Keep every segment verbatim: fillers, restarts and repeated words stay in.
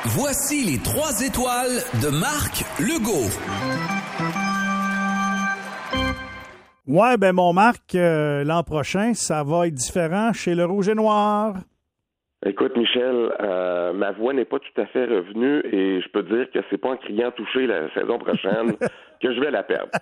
Voici les trois étoiles de Marc Legault. Ouais, ben mon Marc, euh, l'an prochain, ça va être différent chez le Rouge et Noir. Écoute, Michel, euh, ma voix n'est pas tout à fait revenue et je peux dire que c'est pas en criant touché la saison prochaine que je vais la perdre.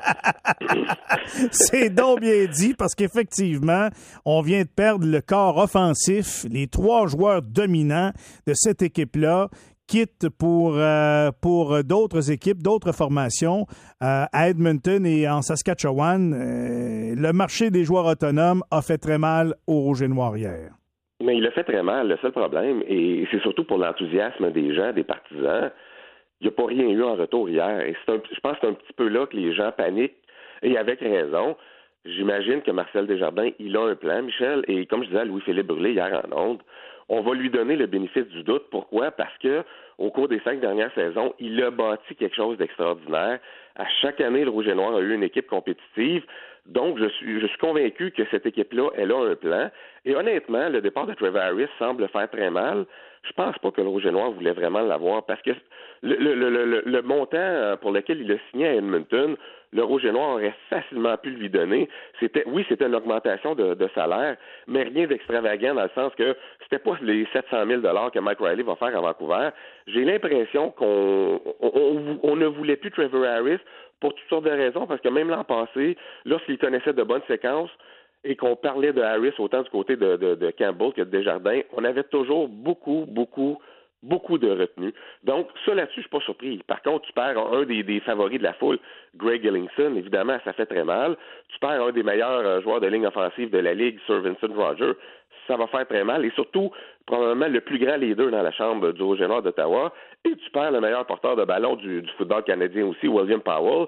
C'est donc bien dit parce qu'effectivement, on vient de perdre le corps offensif, les trois joueurs dominants de cette équipe-là quittent pour, euh, pour d'autres équipes, d'autres formations euh, à Edmonton et en Saskatchewan. Euh, le marché des joueurs autonomes a fait très mal au Rouge et Noir hier. Mais il a fait très mal, le seul problème, et c'est surtout pour l'enthousiasme des gens, des partisans, il n'y a pas rien eu en retour hier. Et c'est un, je pense que c'est un petit peu là que les gens paniquent, et avec raison. J'imagine que Marcel Desjardins, il a un plan, Michel, et comme je disais à Louis-Philippe Brûlé hier en ondes, on va lui donner le bénéfice du doute. Pourquoi? Parce que au cours des cinq dernières saisons, il a bâti quelque chose d'extraordinaire. À chaque année, le Rouge et Noir a eu une équipe compétitive. Donc, je suis, je suis convaincu que cette équipe-là, elle a un plan. Et honnêtement, le départ de Trevor Harris semble faire très mal. Je pense pas que le Rouge et Noir voulait vraiment l'avoir parce que le, le, le, le, le montant pour lequel il a signé à Edmonton, le Rouge et Noir aurait facilement pu lui donner. C'était, oui, c'était une augmentation de, de salaire, mais rien d'extravagant dans le sens que c'était pas les sept cent mille dollars que Mike Riley va faire à Vancouver. J'ai l'impression qu'on on, on, on ne voulait plus Trevor Harris pour toutes sortes de raisons, parce que même l'an passé, lorsqu'il connaissait de bonnes séquences et qu'on parlait de Harris autant du côté de, de, de Campbell que de Desjardins, on avait toujours beaucoup, beaucoup, beaucoup de retenue. Donc, ça là-dessus, je suis pas surpris. Par contre, tu perds un des, des favoris de la foule, Greg Ellingson, évidemment, ça fait très mal. Tu perds un des meilleurs joueurs de ligne offensive de la Ligue, Sir Vincent Rogers, ça va faire très mal. Et surtout, probablement le plus grand leader dans la chambre du Rouge et Noir d'Ottawa. Et tu perds le meilleur porteur de ballon du, du football canadien aussi, William Powell.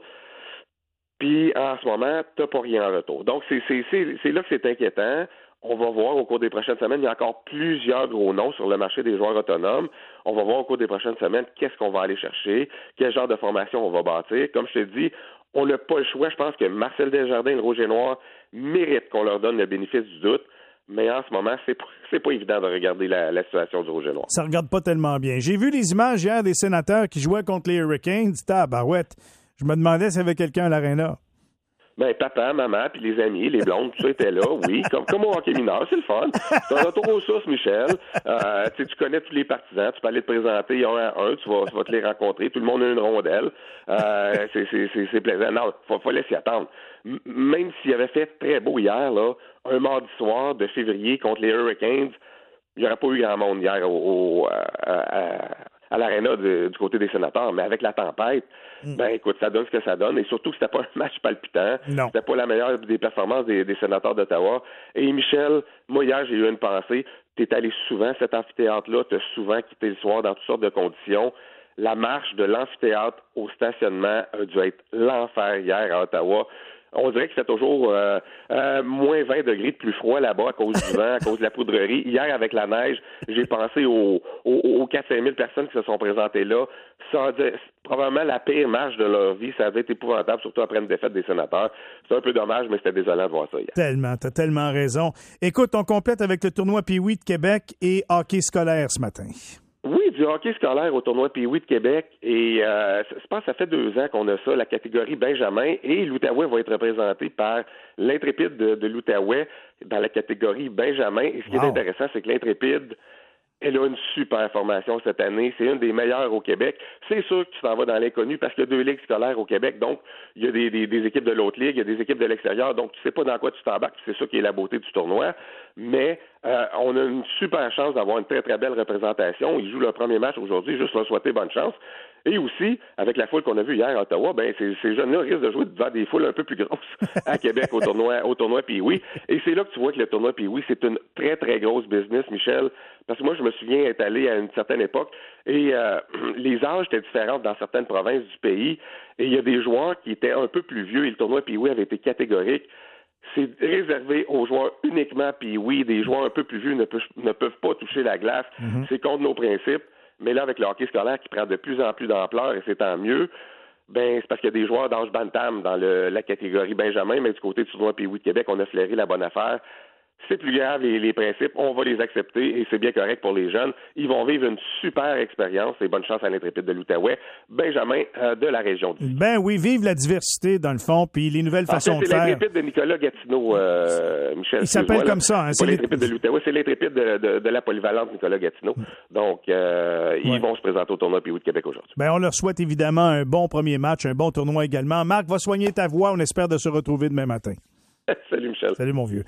Puis, en ce moment, tu n'as pas rien en retour. Donc, c'est, c'est, c'est, c'est là que c'est inquiétant. On va voir au cours des prochaines semaines. Il y a encore plusieurs gros noms sur le marché des joueurs autonomes. On va voir au cours des prochaines semaines qu'est-ce qu'on va aller chercher, quel genre de formation on va bâtir. Comme je te dis, on n'a pas le choix. Je pense que Marcel Desjardins et le Rouge et Noir méritent qu'on leur donne le bénéfice du doute. Mais en ce moment, c'est pas, c'est pas évident de regarder la, la situation du Rouge et Noir. Ça regarde pas tellement bien. J'ai vu les images hier des sénateurs qui jouaient contre les Hurricanes. Tabarouette. Je me demandais s'il y avait quelqu'un à l'aréna. Ben, papa, maman, puis les amis, les blondes, tout ça était là, oui, comme, comme au hockey mineur, c'est le fun. C'est un retour aux sources, Michel. Euh, tu connais tous les partisans, tu peux aller te présenter un à un, tu vas, tu vas te les rencontrer, tout le monde a une rondelle. Euh, c'est, c'est, c'est, c'est plaisant. Non, il fallait s'y attendre. M- même s'il avait fait très beau hier, là, un mardi soir de février contre les Hurricanes, il n'y aurait pas eu grand monde hier au, au, à, à, à l'aréna de, du côté des sénateurs, mais avec la tempête, mm. ben écoute, ça donne ce que ça donne, et surtout que c'était pas un match palpitant, non. C'était pas la meilleure des performances des, des sénateurs d'Ottawa. Et Michel, moi hier j'ai eu une pensée, t'es allé souvent à cet amphithéâtre-là, t'as souvent quitté le soir dans toutes sortes de conditions. La marche de l'amphithéâtre au stationnement a dû être l'enfer hier à Ottawa. On dirait que c'est toujours euh, euh, moins vingt degrés de plus froid là-bas à cause du vent, à cause de la poudrerie. Hier, avec la neige, j'ai pensé aux, aux, aux quatre à cinq mille personnes qui se sont présentées là. Ça a dit, probablement la pire marche de leur vie. Ça avait été épouvantable, surtout après une défaite des sénateurs. C'est un peu dommage, mais c'était désolant de voir ça hier. Tellement, t'as tellement raison. Écoute, on complète avec le tournoi Pee-Wee de Québec et hockey scolaire ce matin. Oui, du hockey scolaire au tournoi Pee-Wee de Québec. Et euh, je pense que ça fait deux ans qu'on a ça, la catégorie Benjamin. Et l'Outaouais va être représenté par l'Intrépide de, de l'Outaouais dans la catégorie Benjamin. Et ce qui wow. est intéressant, c'est que l'Intrépide, elle a une super formation cette année. C'est une des meilleures au Québec. C'est sûr que tu t'en vas dans l'inconnu parce qu'il y a deux ligues scolaires au Québec. Donc, il y a des, des, des équipes de l'autre ligue, il y a des équipes de l'extérieur. Donc, tu sais pas dans quoi tu t'embarques. C'est ça qui est la beauté du tournoi. Mais euh, on a une super chance d'avoir une très, très belle représentation. Ils jouent leur premier match aujourd'hui. Juste leur souhaiter bonne chance. Et aussi, avec la foule qu'on a vue hier à Ottawa, ben ces, ces jeunes-là risquent de jouer devant des foules un peu plus grosses à Québec au tournoi au tournoi Pee-Wee. Et c'est là que tu vois que le tournoi Pee-Wee, c'est une très, très grosse business, Michel. Parce que moi, je me souviens être allé à une certaine époque et euh, les âges étaient différents dans certaines provinces du pays. Et il y a des joueurs qui étaient un peu plus vieux et le tournoi Pee-Wee avait été catégorique. C'est réservé aux joueurs uniquement Pee-Wee. Des joueurs un peu plus vieux ne peuvent, ne peuvent pas toucher la glace. Mm-hmm. C'est contre nos principes. Mais là, avec le hockey scolaire qui prend de plus en plus d'ampleur, et c'est tant mieux, ben c'est parce qu'il y a des joueurs d'âge bantam dans le, la catégorie Benjamin, mais du côté du tournoi Pee-Wee de Québec, on a flairé la bonne affaire. c'est plus grave, les, les principes, on va les accepter et c'est bien correct pour les jeunes. Ils vont vivre une super expérience et bonne chance à l'Intrépide de l'Outaouais. Benjamin euh, de la région du Ben oui, vive la diversité dans le fond, puis les nouvelles en façons fait, de faire. C'est l'Intrépide de Nicolas Gatineau, euh, Michel. Il s'appelle comme là. ça. Hein, c'est pas l'Intrépide de l'Outaouais, c'est l'Intrépide de, de, de la polyvalente Nicolas Gatineau. Donc, euh, ouais. Ils vont se présenter au tournoi P O de Québec aujourd'hui. Ben on leur souhaite évidemment un bon premier match, un bon tournoi également. Marc, va soigner ta voix. On espère de se retrouver demain matin. Salut, Michel. Salut, mon vieux.